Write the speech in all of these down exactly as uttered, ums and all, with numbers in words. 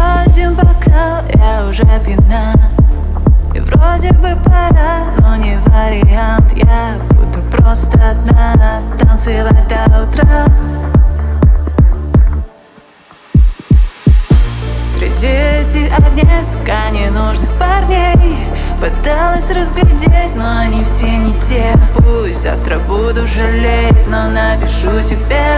один бокал, я уже пьяна. И вроде бы пора, но не вариант. Я буду просто одна, танцевать до утра. Среди этих огней столько ненужных парней пыталась разглядеть, но они все не те. Пусть завтра буду жалеть, но напишу тебе.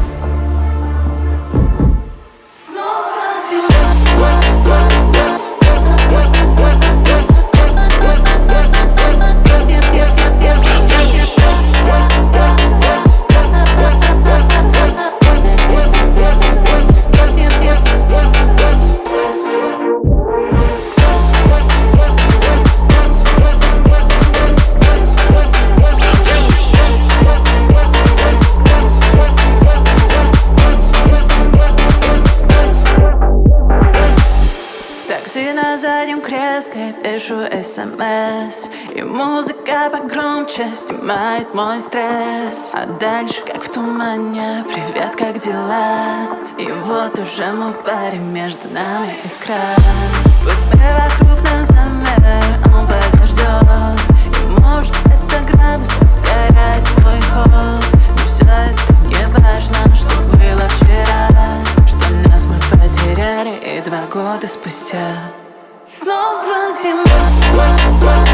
На заднем кресле пишу смс, и музыка погромче снимает мой стресс. А дальше, как в тумане, привет, как дела? И вот уже мы в баре, между нами искра. Пусть мир вокруг нас замер, он подождет. И может это градус ускоряет твой ход. Но все это не важно, что было вчера, что нас мы потеряли и два года спустя снова зима.